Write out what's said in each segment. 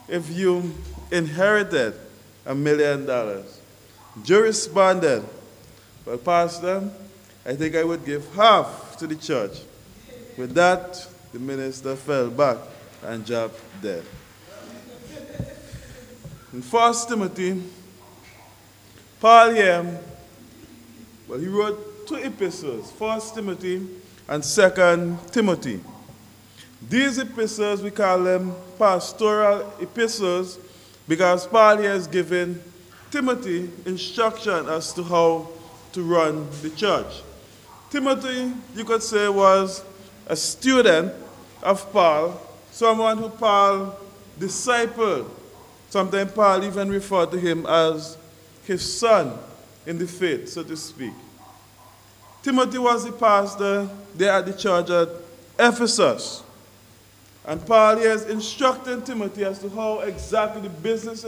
if you inherited $1 million? Joe responded, well, Pastor, I think I would give half to the church. With that, the minister fell back and dropped dead. In 1 Timothy, Paul here, well, he wrote 2 epistles, 1 Timothy and 2 Timothy. These epistles, we call them pastoral epistles because Paul here is giving Timothy instruction as to how to run the church. Timothy, you could say, was a student of Paul, someone who Paul discipled. Sometimes Paul even referred to him as his son in the faith, so to speak. Timothy was the pastor there at the church at Ephesus. And Paul here is instructing Timothy as to how exactly the business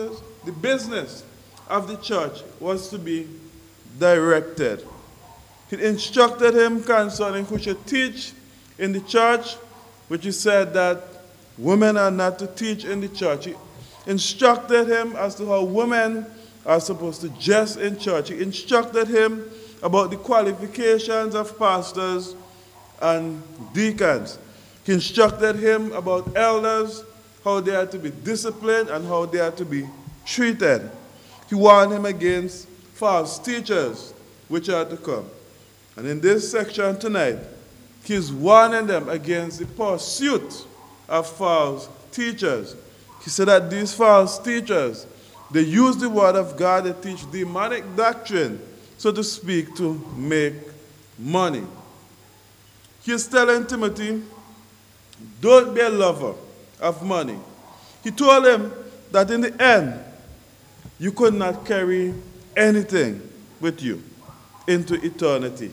of the church was to be directed. He instructed him concerning who should teach in the church, which he said that women are not to teach in the church. He instructed him as to how women are supposed to dress in church. He instructed him about the qualifications of pastors and deacons. He instructed him about elders, how they are to be disciplined and how they are to be treated. He warned him against false teachers, which are to come. And in this section tonight, he's warning them against the pursuit of false teachers. He said that these false teachers, they use the word of God, they teach demonic doctrine, so to speak, to make money. He's telling Timothy, don't be a lover of money. He told him that in the end, you could not carry anything with you into eternity.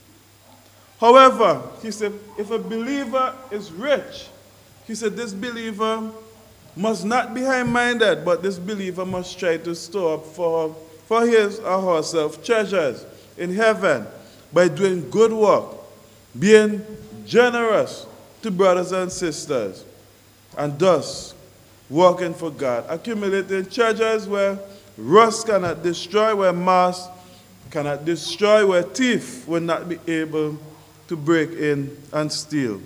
However, he said, if a believer is rich, he said this believer must not be high-minded, but this believer must try to store up for his or herself treasures in heaven by doing good work, being generous to brothers and sisters, and thus working for God, accumulating treasures where rust cannot destroy, where moth cannot destroy, where thief will not be able to break in and steal.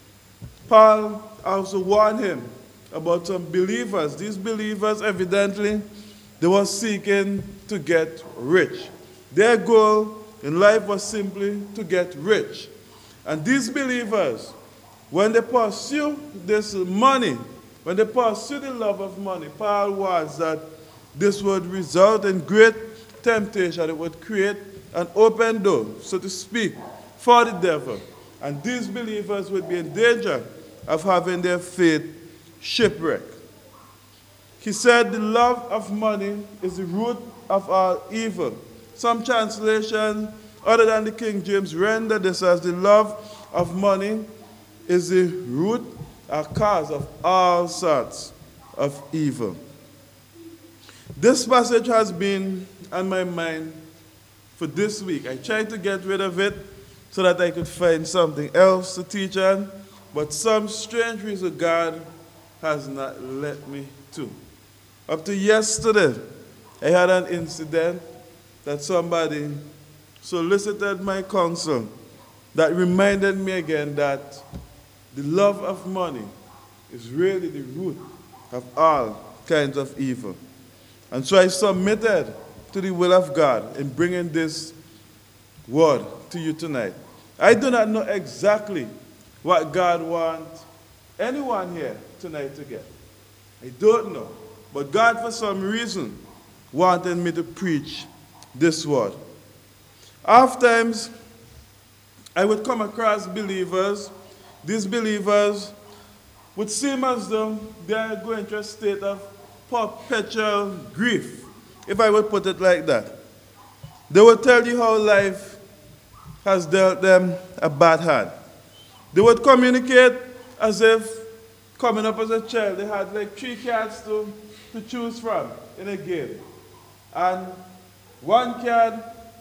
Paul also warned him about some believers. These believers, evidently, they were seeking to get rich. Their goal in life was simply to get rich. And these believers, when they pursue this money, when they pursue the love of money, Paul warns that this would result in great temptation. It would create an open door, so to speak, for the devil. And these believers would be in danger of having their faith shipwrecked. He said the love of money is the root of all evil. Some translations, other than the King James, render this as the love of money is the root or cause of all sorts of evil. This passage has been on my mind for this week. I tried to get rid of it so that I could find something else to teach on, but some strange reason God has not let me to. Up to yesterday, I had an incident that somebody solicited my counsel that reminded me again that the love of money is really the root of all kinds of evil. And so I submitted to the will of God in bringing this word to you tonight. I do not know exactly what God wants anyone here tonight to get. I don't know. But God, for some reason, wanted me to preach this word. Oftentimes, I would come across believers. These believers would seem as though they are going through a state of perpetual grief, if I would put it like that. They would tell you how life has dealt them a bad hand. They would communicate as if coming up as a child, they had like 3 cards to choose from in a game. And one card,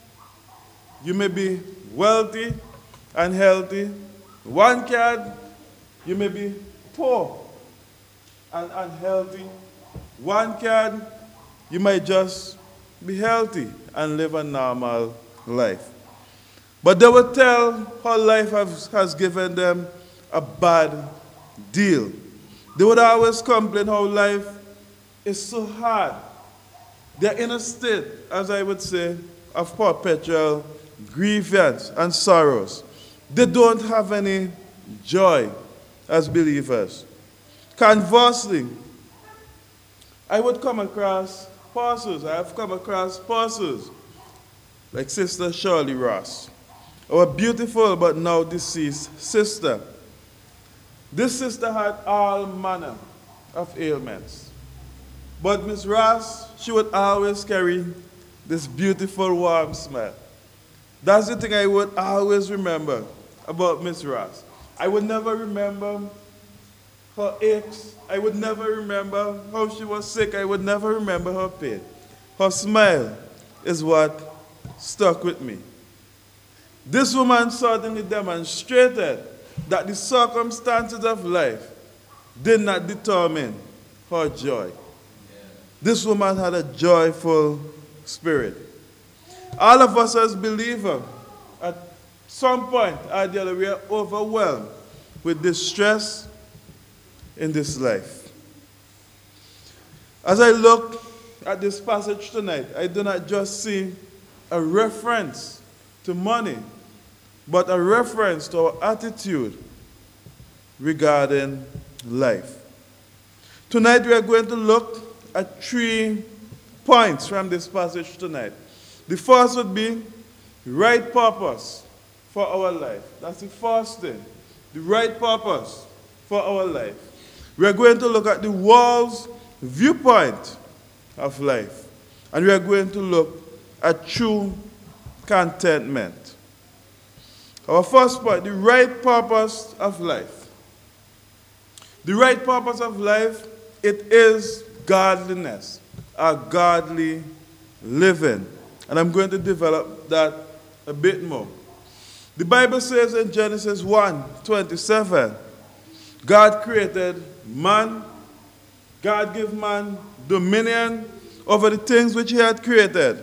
you may be wealthy and healthy. One card, you may be poor and unhealthy. One can, you might just be healthy and live a normal life. But they will tell how life has given them a bad deal. They would always complain how life is so hard. They're in a state, as I would say, of perpetual grievance and sorrows. They don't have any joy as believers. Conversely, I would come across pastors. I have come across pastors like Sister Shirley Ross, our beautiful but now deceased sister. This sister had all manner of ailments. But Miss Ross, she would always carry this beautiful warm smile. That's the thing I would always remember about Miss Ross. I would never remember her aches. I would never remember how she was sick. I would never remember her pain. Her smile is what stuck with me. This woman certainly demonstrated that the circumstances of life did not determine her joy. This woman had a joyful spirit. All of us as believers, at some point or the other, we are overwhelmed with distress in this life. As I look at this passage tonight, I do not just see a reference to money, but a reference to our attitude regarding life. Tonight we are going to look at 3 points from this passage tonight. The first would be right purpose for our life. That's the first thing. The right purpose for our life. We are going to look at the world's viewpoint of life. And we are going to look at true contentment. Our first point, the right purpose of life. The right purpose of life, it is godliness, a godly living. And I'm going to develop that a bit more. The Bible says in Genesis 1:27, God created man. God gave man dominion over the things which he had created.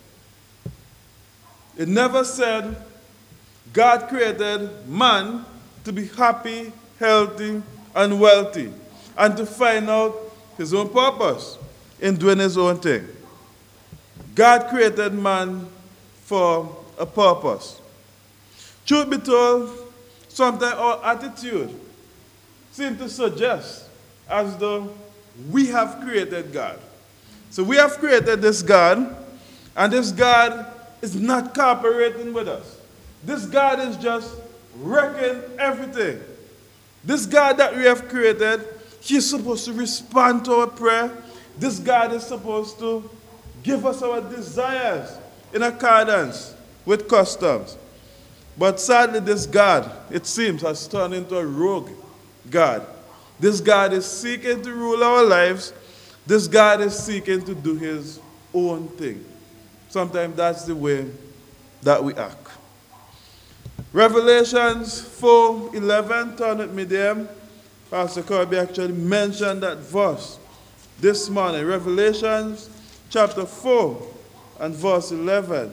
It never said God created man to be happy, healthy, and wealthy, and to find out his own purpose in doing his own thing. God created man for a purpose. Truth be told, sometimes our attitude seems to suggest as though we have created God. So we have created this God, and this God is not cooperating with us. This God is just wrecking everything. This God that we have created, he's supposed to respond to our prayer. This God is supposed to give us our desires in accordance with customs. But sadly, this God, it seems, has turned into a rogue God. This God is seeking to rule our lives. This God is seeking to do his own thing. Sometimes that's the way that we act. Revelations 4:11, turn with me there. Pastor Kirby actually mentioned that verse this morning. Revelations chapter 4 and verse 11.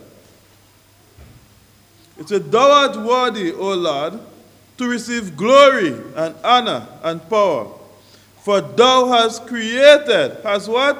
It said, "Thou art worthy, O Lord, to receive glory and honor and power. For thou hast created," has what?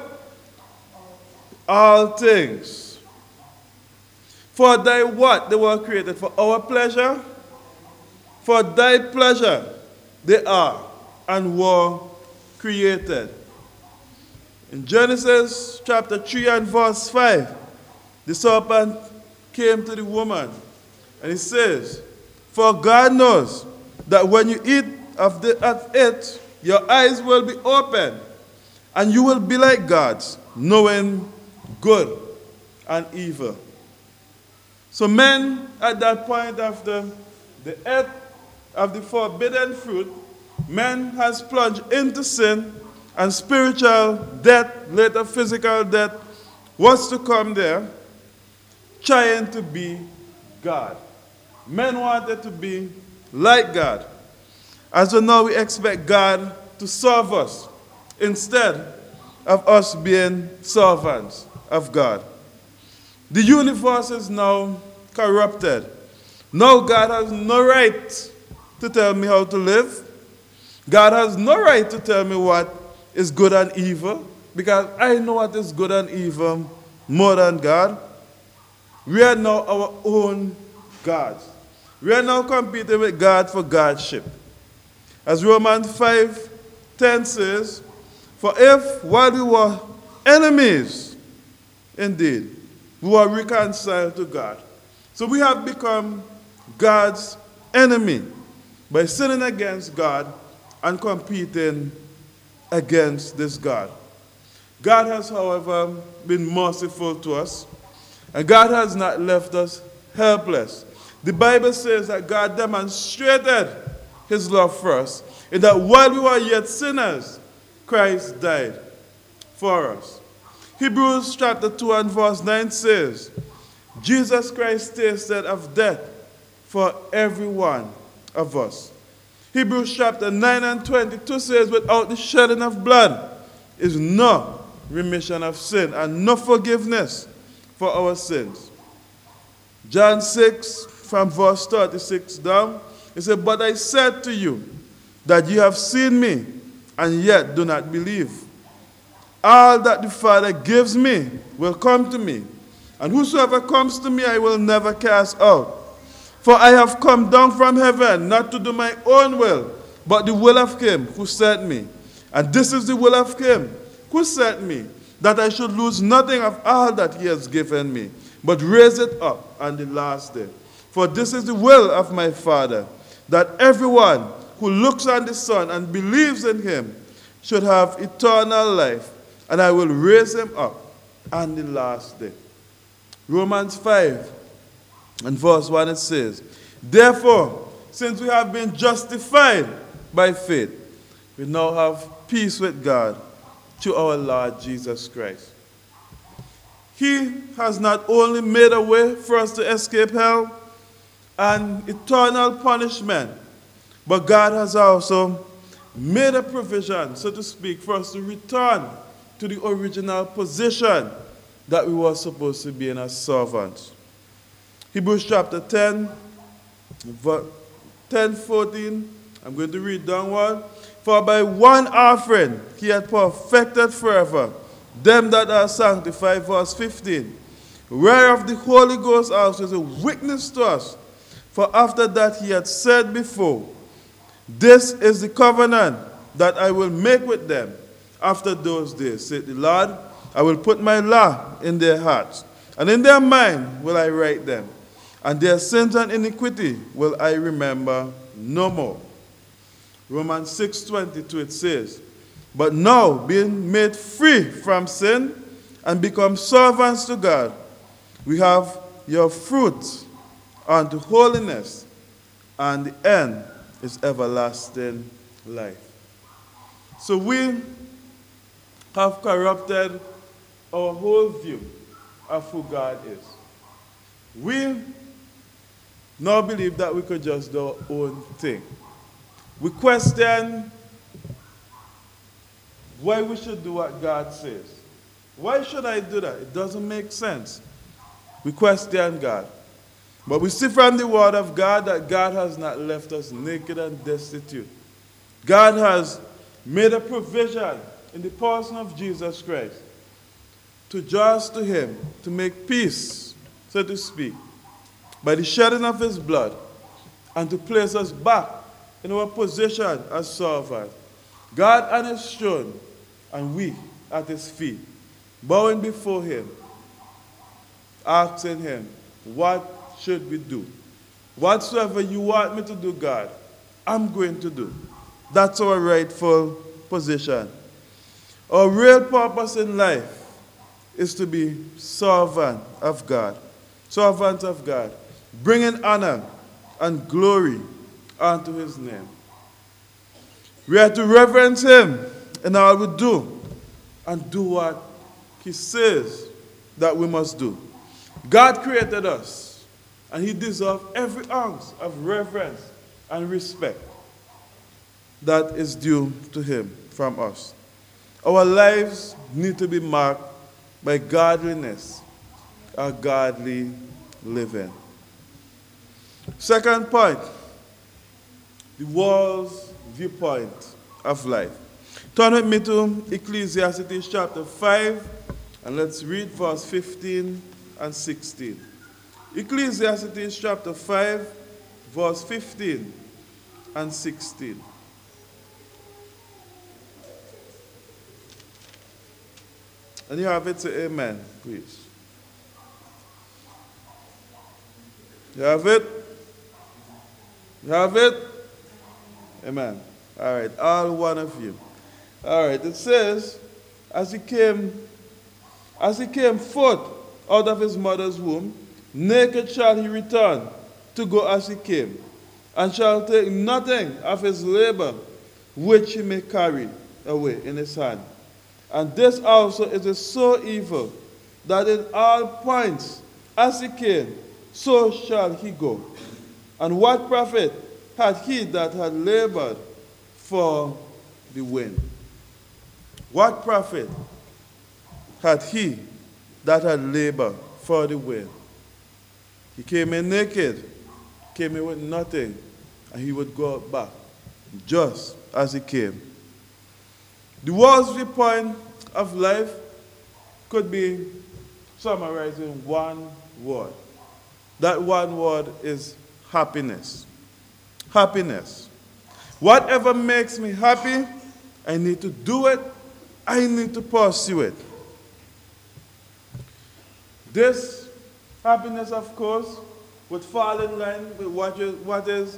"All things. For thy what? They were created for our pleasure. For thy pleasure they are and were created." In Genesis chapter 3 and verse 5, the serpent came to the woman and he says, "For God knows that when you eat of it, your eyes will be open, and you will be like gods, knowing good and evil." So men, at that point after the eat of the forbidden fruit, man has plunged into sin, and spiritual death, later physical death, was to come there, trying to be God. Men wanted to be like God. And so now we expect God to serve us instead of us being servants of God. The universe is now corrupted. Now God has no right to tell me how to live. God has no right to tell me what is good and evil, because I know what is good and evil more than God. We are now our own gods. We are now competing with God for Godship. As Romans 5:10 says, for if while we were enemies, indeed, we were reconciled to God. So we have become God's enemy by sinning against God and competing against this God. God has, however, been merciful to us, and God has not left us helpless. The Bible says that God demonstrated his love for us, in that while we were yet sinners, Christ died for us. Hebrews chapter 2 and verse 9 says, Jesus Christ tasted of death for every one of us. Hebrews chapter 9 and 22 says, without the shedding of blood is no remission of sin and no forgiveness for our sins. John 6 from verse 36 down, it said, but I said to you that you have seen me and yet do not believe. All that the Father gives me will come to me, and whosoever comes to me I will never cast out. For I have come down from heaven, not to do my own will, but the will of him who sent me. And this is the will of him who sent me, that I should lose nothing of all that he has given me, but raise it up on the last day. For this is the will of my Father, that everyone who looks on the Son and believes in him should have eternal life, and I will raise him up on the last day. Romans 5 and verse 1, it says, therefore, since we have been justified by faith, we now have peace with God through our Lord Jesus Christ. He has not only made a way for us to escape hell and eternal punishment, but God has also made a provision, so to speak, for us to return to the original position that we were supposed to be in as servants. Hebrews chapter 10, 14, I'm going to read downward. For by one offering he had perfected forever them that are sanctified, verse 15, whereof the Holy Ghost also is a witness to us. For after that he had said before, this is the covenant that I will make with them after those days, said the Lord. I will put my law in their hearts, and in their mind will I write them, and their sins and iniquity will I remember no more. Romans 6:22, it says, but now being made free from sin and become servants to God, we have your fruit unto holiness, and the end is everlasting life. So we have corrupted our whole view of who God is. We now believe that we could just do our own thing. We question why we should do what God says. Why should I do that? It doesn't make sense. We question God. But we see from the word of God that God has not left us naked and destitute. God has made a provision in the person of Jesus Christ to draw us to him, to make peace, so to speak, by the shedding of his blood, and to place us back in our position as servants. God on his throne, and we at his feet, bowing before him, asking him, what should we do? Whatsoever you want me to do, God, I'm going to do. That's our rightful position. Our real purpose in life is to be servant of God, servant of God, bringing honor and glory unto his name. We are to reverence him in all we do and do what he says that we must do. God created us, and he deserves every ounce of reverence and respect that is due to him from us. Our lives need to be marked by godliness, a godly living. Second point, the world's viewpoint of life. Turn with me to Ecclesiastes chapter 5, and let's read verse 15 and 16. Ecclesiastes chapter 5, verse 15 and 16. And you have it, say amen, please. You have it? You have it? Amen. All right, all one of you. All right, it says, as he came forth out of his mother's womb, naked shall he return to go as he came, and shall take nothing of his labor which he may carry away in his hand. And this also is so evil, that in all points as he came, so shall he go. And what profit had he that had labored for the wind? What profit had he that had labored for the wind? He came in naked, came in with nothing, and he would go back just as he came. The world's viewpoint of life could be summarized in one word. That one word is happiness. Happiness. Whatever makes me happy, I need to do it. I need to pursue it. This happiness, of course, would fall in line with what is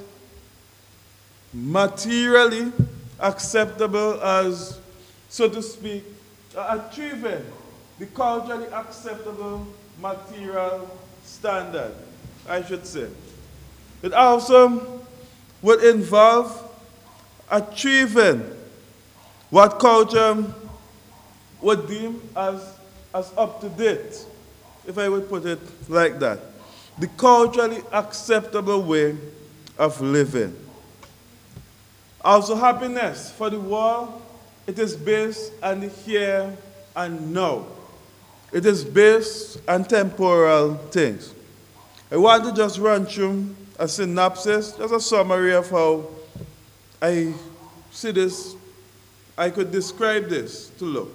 materially acceptable as, so to speak, achieving the culturally acceptable material standard, I should say. It also would involve achieving what culture would deem as up to date, if I would put it like that. The culturally acceptable way of living. Also, happiness for the world, it is based on the here and now. It is based on temporal things. I want to just run through a synopsis, just a summary of how I see this, I could describe this to look.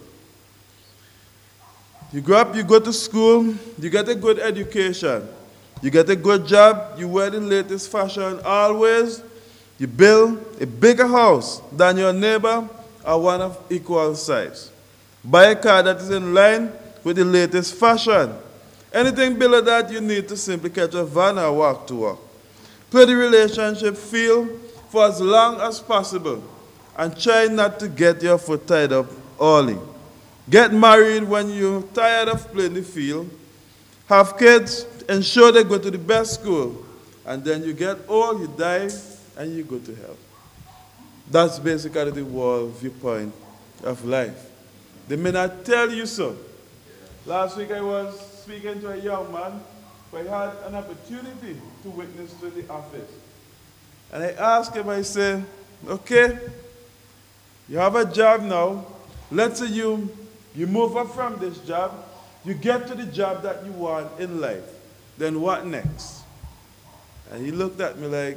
You grow up, you go to school, you get a good education, you get a good job, you wear the latest fashion always, you build a bigger house than your neighbor or one of equal size. Buy a car that is in line with the latest fashion. Anything below that, you need to simply catch a van or walk to work. Play the relationship field for as long as possible and try not to get your foot tied up early. Get married when you're tired of playing the field. Have kids, ensure they go to the best school. And then you get old, you die, and you go to hell. That's basically the world viewpoint of life. They may not tell you so. Last week I was speaking to a young man who I had an opportunity to witness to the office. And I asked him, I said, okay, you have a job now. Let's say you move up from this job, you get to the job that you want in life. Then what next? And he looked at me like.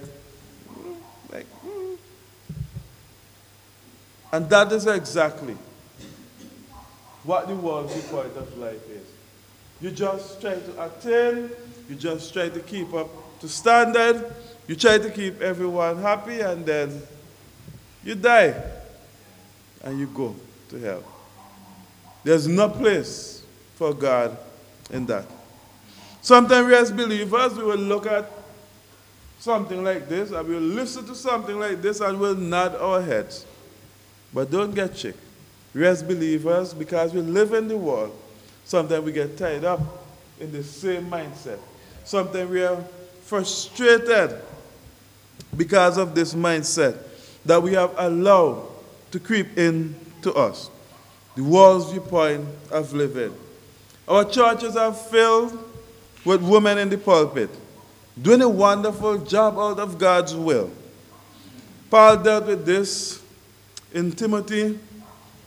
And that is exactly what the world viewpoint of life is. You just try to attain, you just try to keep up to standard, you try to keep everyone happy, and then you die and you go to hell. There's no place for God in that. Sometimes we as believers, we will look at something like this, and we'll listen to something like this, and we'll nod our heads. But don't get tricked. We as believers, because we live in the world, sometimes we get tied up in the same mindset. Sometimes we are frustrated because of this mindset that we have allowed to creep into us. The world's viewpoint of living. Our churches are filled with women in the pulpit, doing a wonderful job out of God's will. Paul dealt with this in Timothy,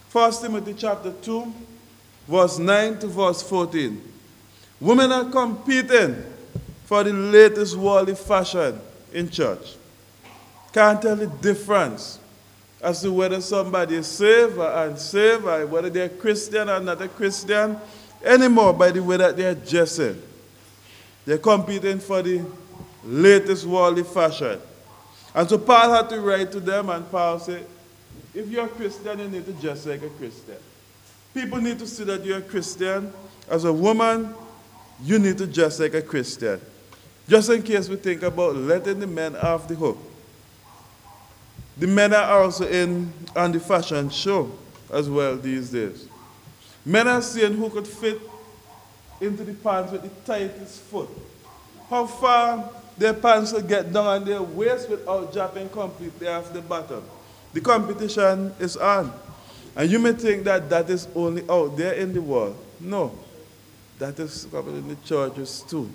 1 Timothy chapter 2, verse 9 to verse 14. Women are competing for the latest worldly fashion in church. Can't tell the difference as to whether somebody is saved or unsaved, or whether they're Christian or not a Christian, anymore by the way that they're dressing. They're competing for the latest worldly fashion. And so Paul had to write to them, and Paul said, if you're a Christian, you need to dress like a Christian. People need to see that you're a Christian. As a woman, you need to dress like a Christian. Just in case we think about letting the men off the hook. The men are also on the fashion show as well these days. Men are seeing who could fit into the pants with the tightest foot. How far their pants will get down on their waist without dropping completely off the bottom. The competition is on. And you may think that that is only out there in the world. No. That is happening in the churches too.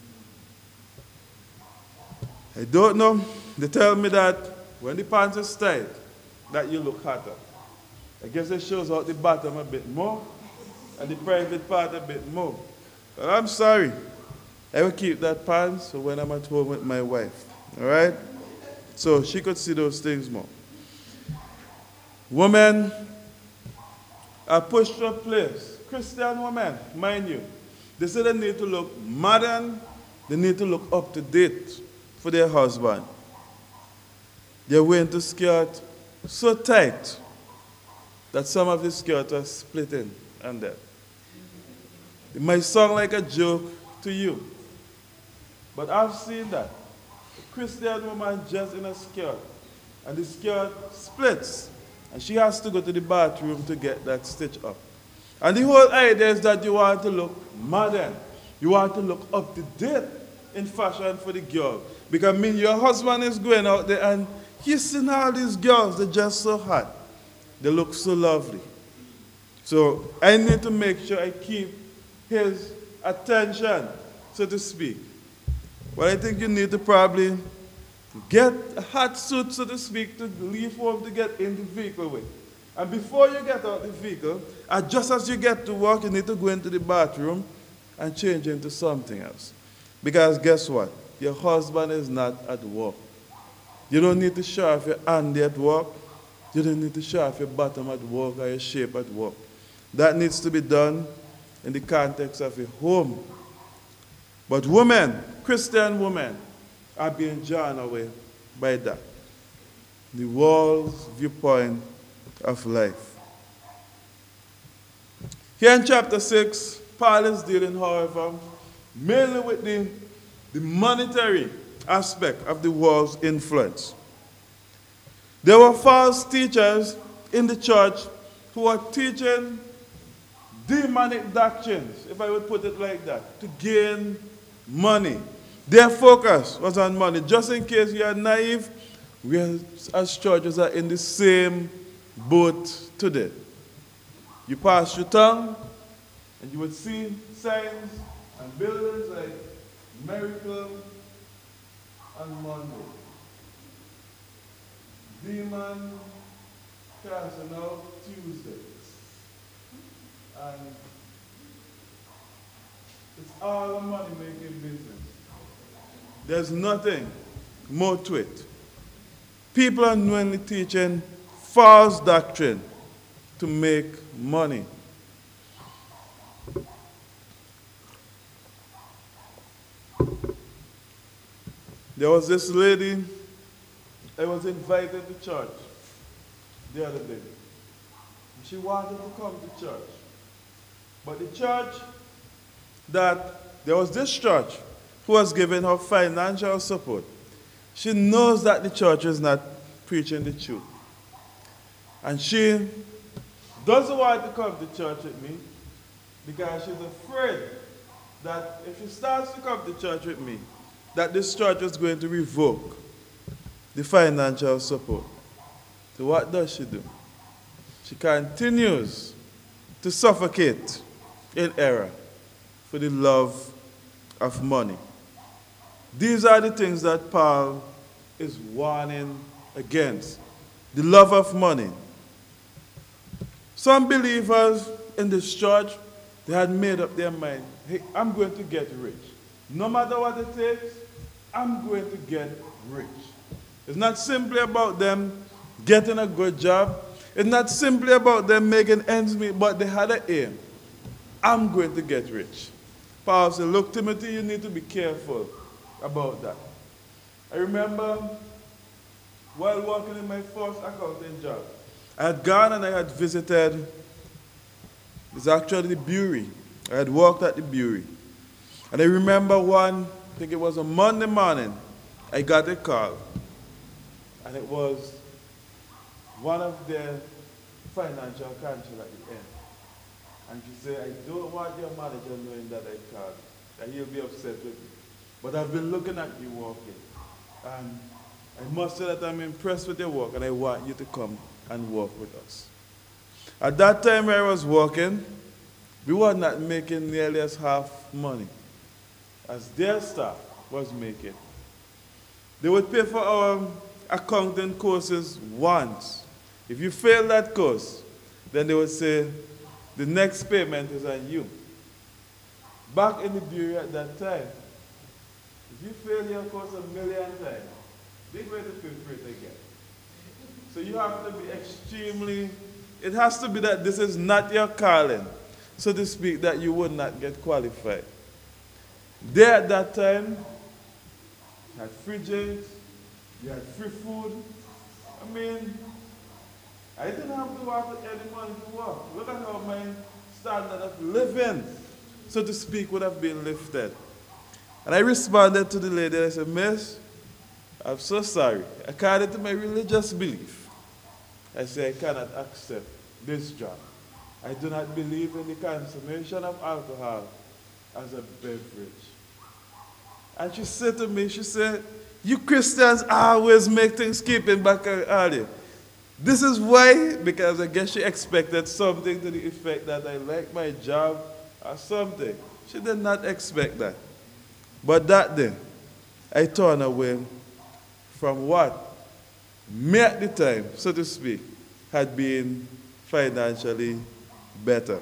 I don't know. They tell me that when the pants is tight, that you look hotter. I guess it shows out the bottom a bit more and the private part a bit more. But I'm sorry. I will keep that pants for when I'm at home with my wife. All right? So she could see those things more. Women are pushed to a place. Christian women, mind you. They say they need to look modern. They need to look up to date for their husband. They're wearing the skirt so tight that some of the skirts are splitting under. It might sound like a joke to you, but I've seen that. A Christian woman dressed in a skirt, and the skirt splits, and she has to go to the bathroom to get that stitch up. And the whole idea is that you want to look modern. You want to look up to date in fashion for the girl. Because your husband is going out there and he's seen all these girls, they're just so hot. They look so lovely. So I need to make sure I keep his attention, so to speak. But I think you need to probably get a hot suit, so to speak, to leave home to get in the vehicle with. And before you get out the vehicle, just as you get to work, you need to go into the bathroom and change into something else. Because guess what? Your husband is not at work. You don't need to show off your hand at work. You don't need to show off your bottom at work or your shape at work. That needs to be done in the context of a home. But women, Christian women, are being drawn away by that. The world's viewpoint of life. Here in chapter 6, Paul is dealing, however, mainly with the monetary aspect of the world's influence. There were false teachers in the church who were teaching demonic doctrines, if I would put it like that, to gain money. Their focus was on money. Just in case you are naive, we as churches are in the same boat today. You pass your tongue, and you would see signs and buildings like Miracle on Monday. Demon casting out Tuesday. And it's all a money-making business. There's nothing more to it. People are knowingly teaching false doctrine to make money. There was this lady, I was invited to church the other day. She wanted to come to church. But the church there was this church who was giving her financial support. She knows that the church is not preaching the truth. And she doesn't want to come to church with me because she's afraid that if she starts to come to church with me, that this church is going to revoke the financial support. So what does she do? She continues to suffocate in error for the love of money. These are the things that Paul is warning against. The love of money. Some believers in this church, they had made up their mind, hey, I'm going to get rich. No matter what it takes, I'm going to get rich. It's not simply about them getting a good job. It's not simply about them making ends meet, but they had an aim. I'm going to get rich. Paul said, look, Timothy, you need to be careful about that. I remember while working in my first accounting job, I had gone and I had visited, it's actually the brewery. I had worked at the brewery. And I remember one, I think it was a Monday morning, I got a call. And it was one of their financial counsel at the end. And she said, I don't want your manager knowing that I called, that he'll be upset with me. But I've been looking at you working. And I must say that I'm impressed with your work, and I want you to come and work with us. At that time where I was working, we were not making nearly as half money as their staff was making. They would pay for our accounting courses once. If you fail that course, then they would say, the next payment is on you. Back in the bureau at that time, if you fail your course a million times, they're going to pay for it again. So you have to be extremely, it has to be that this is not your calling, so to speak, that you would not get qualified. They at that time had free drinks, you had free food. I mean, I didn't have to work with any money to work. Look at how my standard of living, so to speak, would have been lifted. And I responded to the lady and I said, Miss, I'm so sorry. According to my religious belief, I said I cannot accept this job. I do not believe in the consumption of alcohol as a beverage. And she said to me, she said, you Christians always make things keeping back early. This is why, because I guess she expected something to the effect that I like my job or something. She did not expect that. But that day, I turned away from what me at the time, so to speak, had been financially better.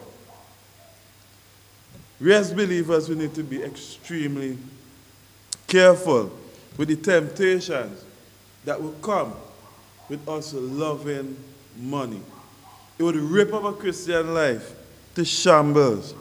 We as believers, we need to be extremely careful with the temptations that will come with us loving money. It would rip up a Christian life to shambles.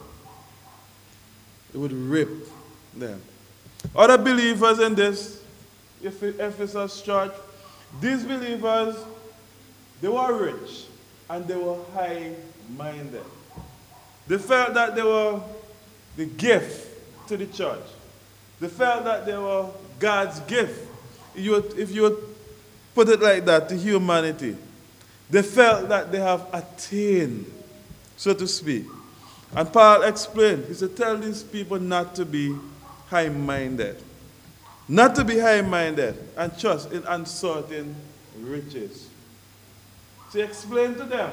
It would rip them. Other believers in this Ephesus church, these believers, they were rich and they were high-minded. They felt that they were the gift to the church. They felt that they were God's gift. If you would put it like that, to humanity. They felt that they have attained, so to speak. And Paul explained, he said, tell these people not to be high-minded. Not to be high-minded and trust in uncertain riches. So he explained to them,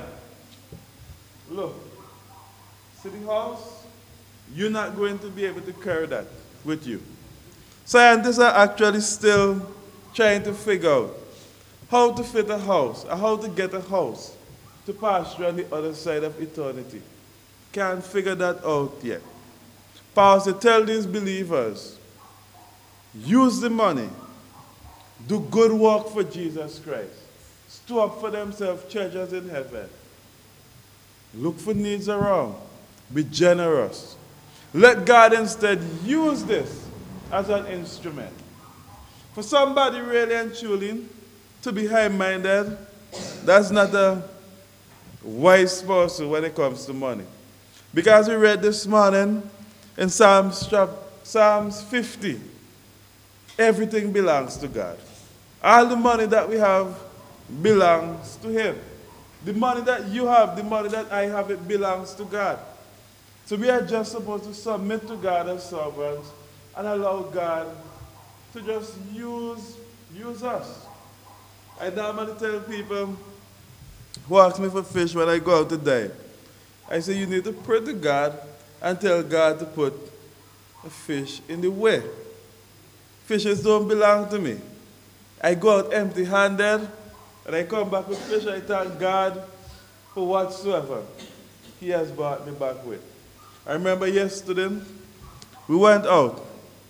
look, city house, you're not going to be able to carry that with you. Scientists are actually still trying to figure out how to fit a house, or how to get a house to pass through on the other side of eternity. Can't figure that out yet. Paul said, tell these believers, use the money, do good work for Jesus Christ, store up for themselves treasures in heaven, look for needs around, be generous. Let God instead use this as an instrument. For somebody really and truly to be high-minded, that's not a wise person when it comes to money. Because we read this morning in Psalms 50, everything belongs to God. All the money that we have belongs to Him. The money that you have, the money that I have, it belongs to God. So we are just supposed to submit to God as servants and allow God to just use us. I normally tell people who ask me for fish when I go out to dine, I say you need to pray to God and tell God to put a fish in the way. Fishes don't belong to me. I go out empty-handed and I come back with fish. I thank God for whatsoever he has brought me back with. I remember yesterday, we went out,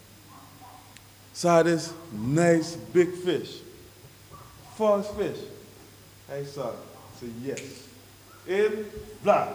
saw this nice big fish, false fish. I saw it. I said, yes. In black.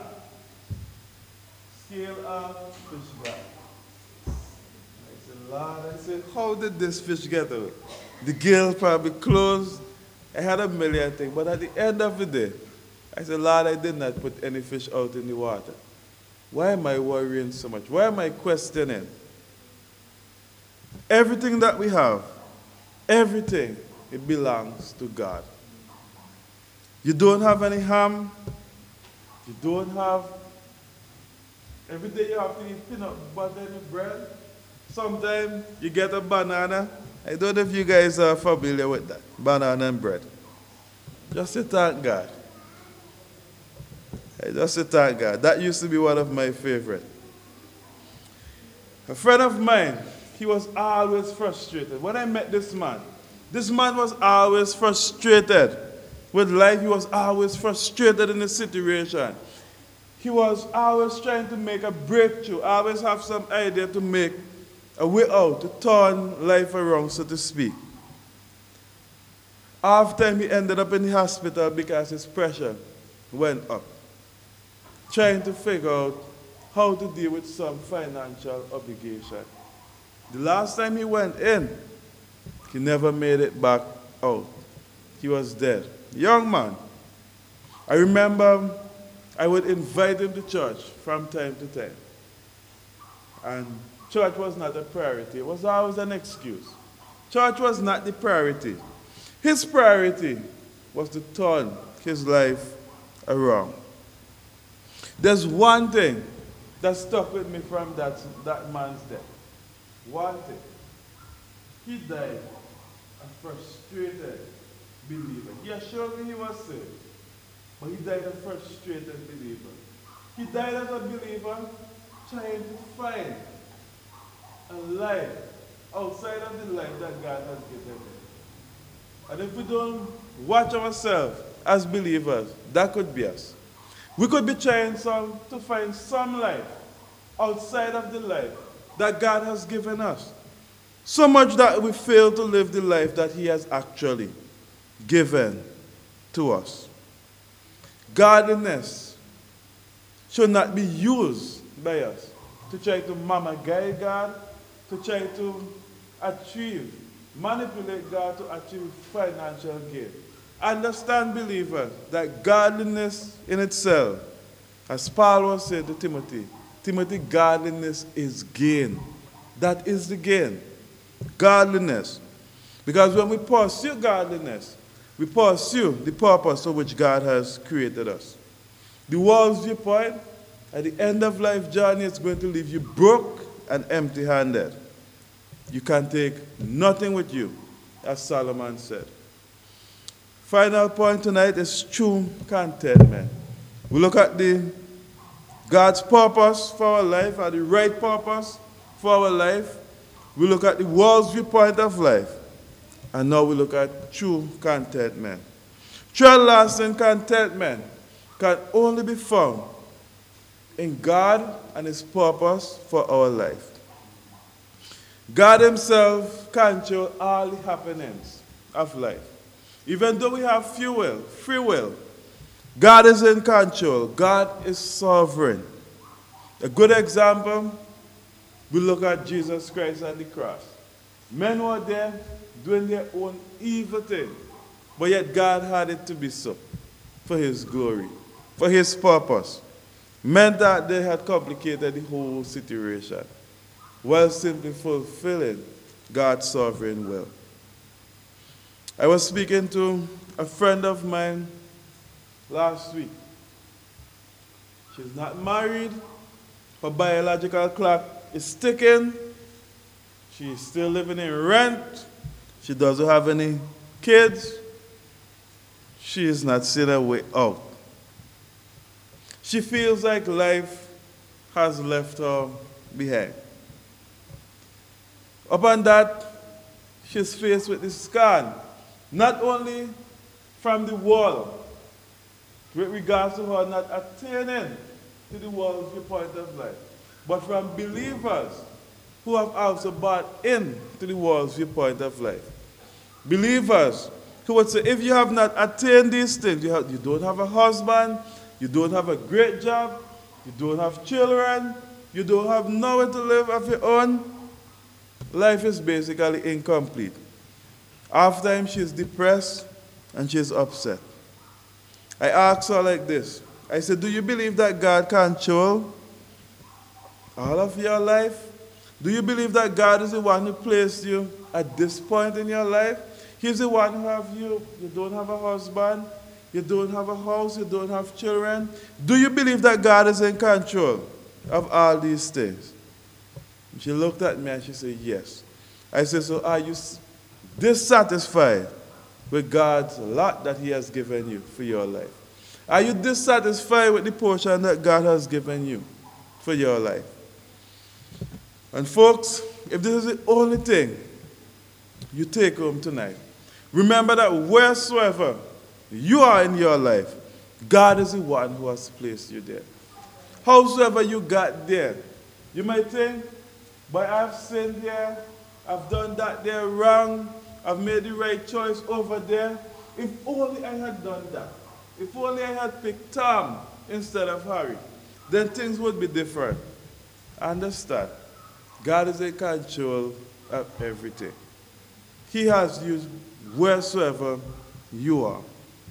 Scale of fish black. I said, Lord, I said, how did this fish get away? The gill probably closed. I had a million things, but at the end of the day, I said, Lord, I did not put any fish out in the water. Why am I worrying so much? Why am I questioning? Everything that we have, everything, it belongs to God. You don't have any ham. You don't have, every day you have to eat peanut butter and bread. Sometimes you get a banana. I don't know if you guys are familiar with that, banana and bread. Just to thank God. Just to thank God. That used to be one of my favorite. A friend of mine, he was always frustrated. When I met this man was always frustrated with life. He was always frustrated in the situation. He was always trying to make a breakthrough, always have some idea to make a way out, to turn life around, so to speak. After he ended up in the hospital because his pressure went up, trying to figure out how to deal with some financial obligation. The last time he went in, he never made it back out. He was dead. Young man. I remember I would invite him to church from time to time. And church was not a priority. It was always an excuse. Church was not the priority. His priority was to turn his life around. There's one thing that stuck with me from that man's death. One thing. He died a frustrated believer. He assured me he was saved, but he died a frustrated believer. He died as a believer trying to find a life outside of the life that God has given him. And if we don't watch ourselves as believers, that could be us. We could be trying to find some life outside of the life that God has given us. So much that we fail to live the life that he has actually given to us. Godliness should not be used by us to try to mama guide God, to try to achieve, manipulate God to achieve financial gain. Understand, believers, that godliness in itself, as Paul was saying to Timothy, godliness is gain. That is the gain. Godliness. Because when we pursue godliness, we pursue the purpose for which God has created us. The world's viewpoint, at the end of life journey, is going to leave you broke and empty-handed. You can take nothing with you, as Solomon said. Final point tonight is true contentment. We look at God's purpose for our life, or the right purpose for our life. We look at the world's viewpoint of life. And now we look at true contentment. True lasting contentment can only be found in God and his purpose for our life. God himself controls all the happenings of life. Even though we have free will, God is in control. God is sovereign. A good example, we look at Jesus Christ at the cross. Men were there doing their own evil thing, but yet God had it to be so, for his glory, for his purpose. Meant that they had complicated the whole situation, while simply fulfilling God's sovereign will. I was speaking to a friend of mine last week. She's not married. Her biological clock is ticking. She's still living in rent. She doesn't have any kids. She is not seeing her way out. She feels like life has left her behind. Upon that, she's faced with this scan, not only from the world, with regards to her not attaining to the world's viewpoint of life, but from believers who have also bought in to the world's viewpoint of life. Believers who would say, if you have not attained these things, you don't have a husband, you don't have a great job, you don't have children, you don't have nowhere to live of your own, life is basically incomplete. After time, she's depressed and she's upset. I asked her like this. I said, do you believe that God controls all of your life? Do you believe that God is the one who placed you at this point in your life? He's the one who have you. You don't have a husband. You don't have a house. You don't have children. Do you believe that God is in control of all these things? She looked at me and she said, yes. I said, so are you dissatisfied with God's lot that he has given you for your life? Are you dissatisfied with the portion that God has given you for your life? And folks, if this is the only thing you take home tonight, remember that wheresoever you are in your life, God is the one who has placed you there. Howsoever you got there, you might think, but I've sinned here, I've done that there wrong, I've made the right choice over there. If only I had done that. If only I had picked Tom instead of Harry, then things would be different. Understand, God is in control of everything. He has you wheresoever you are.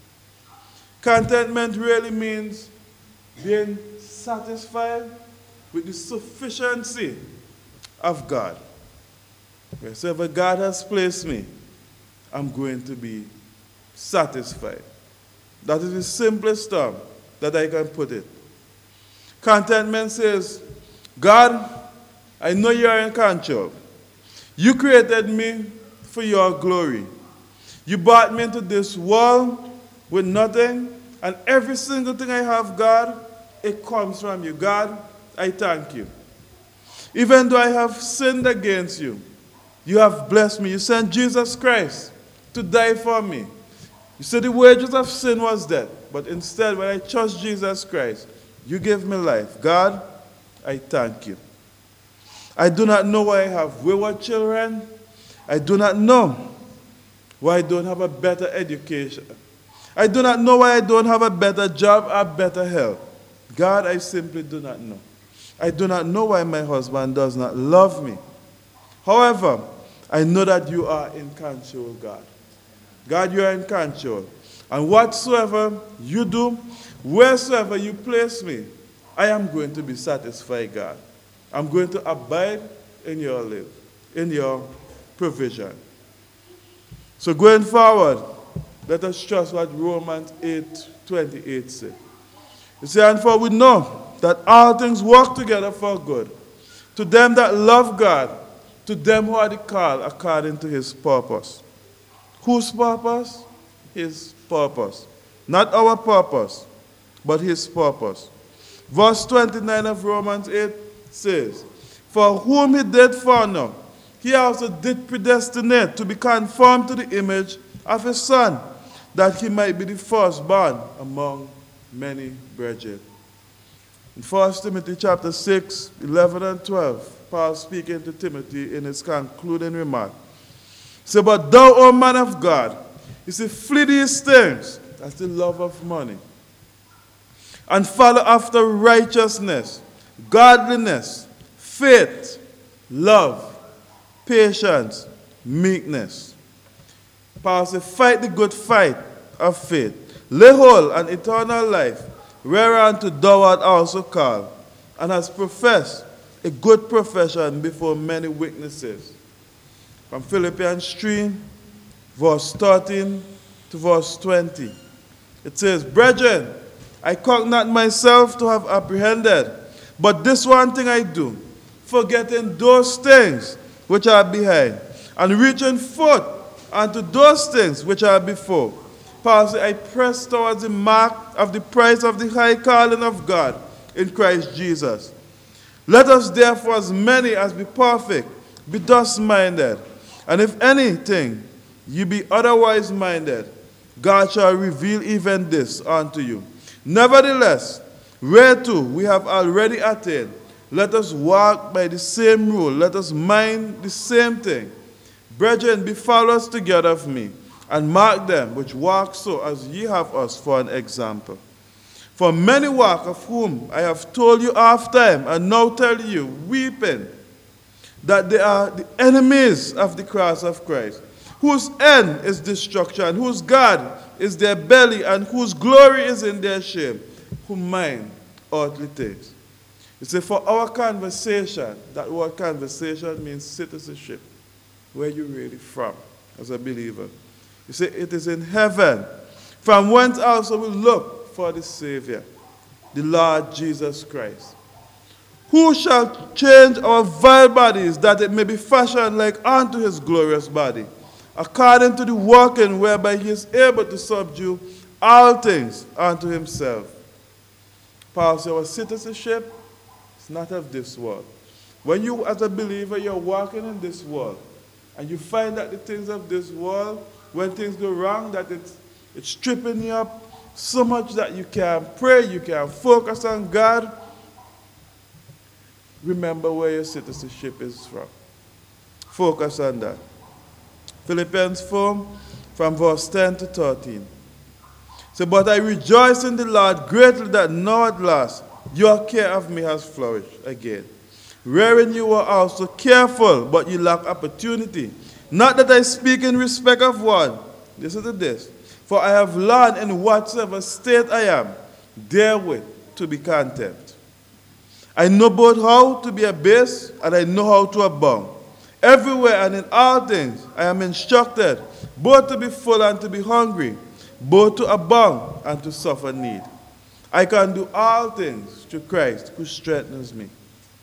Contentment really means being satisfied with the sufficiency of God. Wheresoever God has placed me, I'm going to be satisfied. That is the simplest term that I can put it. Contentment says, God, I know you are in control. You created me for your glory. You brought me into this world with nothing, and every single thing I have, God, it comes from you. God, I thank you. Even though I have sinned against you, you have blessed me. You sent Jesus Christ to die for me. You said the wages of sin was death, but instead, when I trust Jesus Christ, you gave me life. God, I thank you. I do not know why I have wayward children. I do not know why I don't have a better education. I do not know why I don't have a better job or better health. God, I simply do not know. I do not know why my husband does not love me. However, I know that you are in control, God. God, you are in control. And whatsoever you do, wheresoever you place me, I am going to be satisfied, God. I'm going to abide in your life, in your provision. So going forward, let us trust what Romans 8:28 says. It says, and for we know that all things work together for good, to them that love God, to them who are the called according to his purpose. Whose purpose? His purpose. Not our purpose, but his purpose. Verse 29 of Romans 8 says, for whom he did foreknow, he also did predestinate to be conformed to the image of his Son, that he might be the firstborn among many brethren. In 1 Timothy chapter 6, 11 and 12, Paul speaking to Timothy in his concluding remark. He said, but thou, O man of God, he said, flee these things, that's the love of money, and follow after righteousness, godliness, faith, love, patience, meekness. Paul said, fight the good fight of faith. Lay hold on eternal life, whereunto thou art also called, and hast professed a good profession before many witnesses. From Philippians 3, verse 13 to verse 20. It says, brethren, I count not myself to have apprehended, but this one thing I do, forgetting those things which are behind, and reaching forth unto those things which are before. Paul said, I press towards the mark of the prize of the high calling of God in Christ Jesus. Let us therefore, as many as be perfect, be thus minded. And if anything ye be otherwise minded, God shall reveal even this unto you. Nevertheless, whereto we have already attained, let us walk by the same rule, let us mind the same thing. Brethren, be followers together of me, and mark them which walk so as ye have us for an example. For many walk, of whom I have told you oftentimes, and now tell you, weeping, that they are the enemies of the cross of Christ, whose end is destruction, whose God is their belly, and whose glory is in their shame, who mind earthly things. You see, for our conversation, that word conversation means citizenship. Where you really from as a believer? You see, it is in heaven, from whence also we look for the Savior, the Lord Jesus Christ. Who shall change our vile bodies, that it may be fashioned like unto his glorious body, according to the working whereby he is able to subdue all things unto himself. Paul says our citizenship is not of this world. When you, as a believer, you're walking in this world, and you find that the things of this world, when things go wrong, that it's tripping you up so much that you can't pray, you can't focus on God, remember where your citizenship is from. Focus on that. Philippians 4, from verse 10 to 13. So, but I rejoice in the Lord greatly that now at last your care of me has flourished again, wherein you were also careful, but you lack opportunity. Not that I speak in respect of one. Listen to this. For I have learned in whatsoever state I am, therewith to be content. I know both how to be abased, and I know how to abound. Everywhere and in all things I am instructed, both to be full and to be hungry, both to abound and to suffer need. I can do all things through Christ who strengthens me.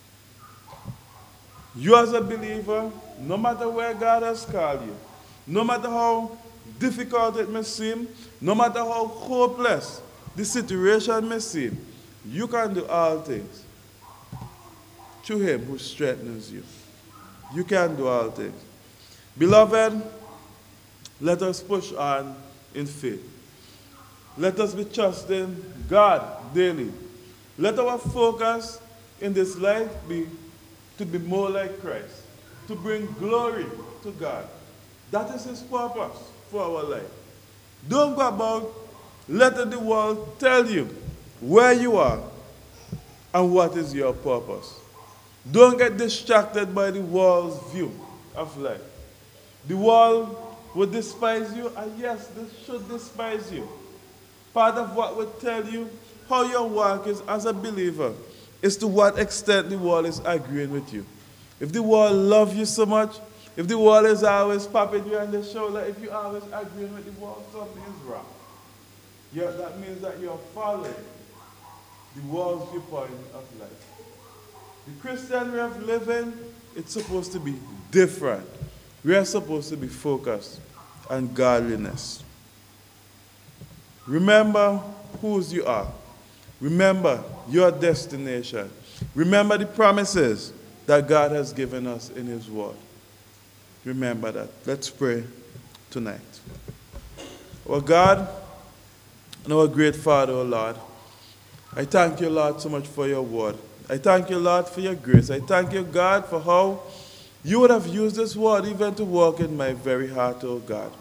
You as a believer, no matter where God has called you, no matter how difficult it may seem, no matter how hopeless the situation may seem, you can do all things through him who strengthens you. You can do all things. Beloved, let us push on in faith. Let us be trusting God daily. Let our focus in this life be to be more like Christ, to bring glory to God. That is his purpose for our life. Don't go about letting the world tell you where you are and what is your purpose. Don't get distracted by the world's view of life. The world will despise you, and yes, they should despise you. Part of what will tell you how your work is as a believer is to what extent the world is agreeing with you. If the world loves you so much, if the world is always popping you on the shoulder, if you're always agreeing with the world, something is wrong. That means that you're following the world's viewpoint of life. The Christian way of living, it's supposed to be different. We are supposed to be focused on godliness. Remember whose you are. Remember your destination. Remember the promises that God has given us in his word. Remember that. Let's pray tonight. Our God and our great Father, O Lord, I thank you, Lord, so much for your word. I thank you, Lord, for your grace. I thank you, God, for how you would have used this word even to work in my very heart, O God.